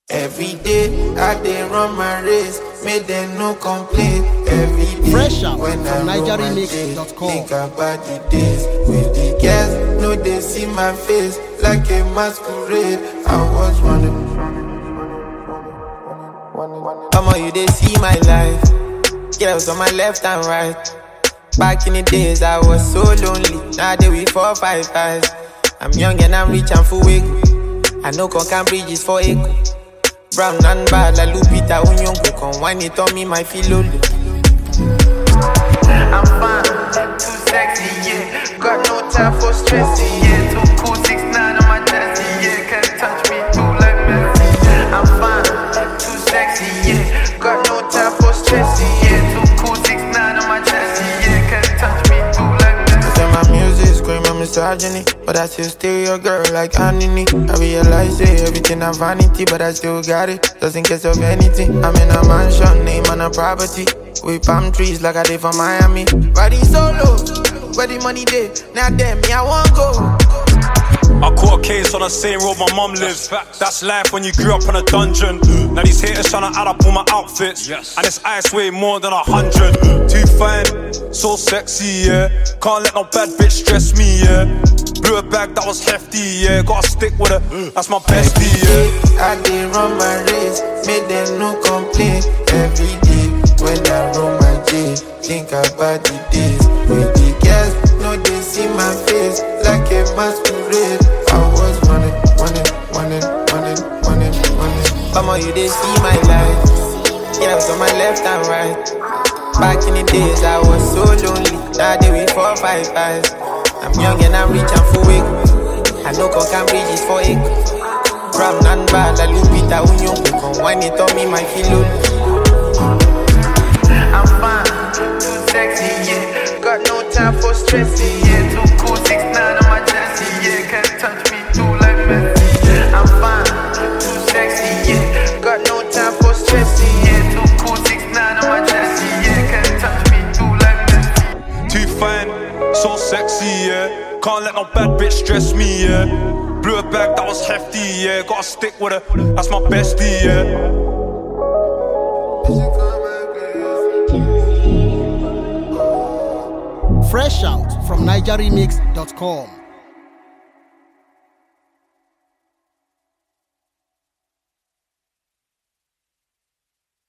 Every day I dey run my race, make them no complain. Every day Fresh out when from I roll my day, NigerRemix.com. think about the days with the girls. No, they see my face like a masquerade. I was running. Come on, you they see my life. Girls on my left and right. Back in the days I was so lonely. Now they we 4, 5 guys. I'm young and I'm rich and full wiggle. I know can bridges for echo. Brown and bad like Lupita Unyongo. Come wine it on me, my feel lonely. I'm fine, too sexy, yeah. Got no time for stressing, yeah. Too cool, 6'9" on my chest, yeah. Can't touch me too like Messi. I'm fine, too sexy, yeah. Got no time for stressing, yeah. Too cool, 6'9" on my chest, yeah. Can't touch me too like Messi. I say my music screaming misogyny, but I still steal your girl like Anini. I realize everything a vanity, but I still got it, just in case of anything. I'm in a mansion, name on a property, with palm trees like I did from Miami. Riding solo, where the money dey, now damn me I won't go. I caught a case on the same road my mum lives. That's life when you grew up in a dungeon. Now these haters tryna add up all my outfits, and this ice weigh more than 100. Too fine, so sexy, yeah. Can't let no bad bitch stress me, yeah. Blew a bag that was hefty, yeah. Gotta stick with her, that's my bestie, yeah. I did run my race, made them no complain. Every day when I roll my day, think about the days with the girls. No, they see my face like a masquerade. I was running. Come on, you they see my life. Girls on my left and right. Back in the days I was so lonely. Now they we 4, 5 guys. I'm young and I'm rich and full wiggle. I know can bridges for echo. Brown and bad like Lupita Unyongo. Come wine it on me, my feel lonely. I'm fine, too sexy, yeah. Got no time for stressing, yeah. Too cool, 6'9" on my chest, yeah. Can't touch me too like Messi. I'm fine, too sexy, yeah. Got no time for stressing, yeah. Too cool, 6'9" on my chest, yeah. Can't touch me too like Messi. Too fine, so sexy, yeah. Can't let no bad bitch stress me, yeah. Blew a bag that was hefty, yeah. Gotta stick with her, that's my bestie, yeah. Fresh out from NigerRemix.com.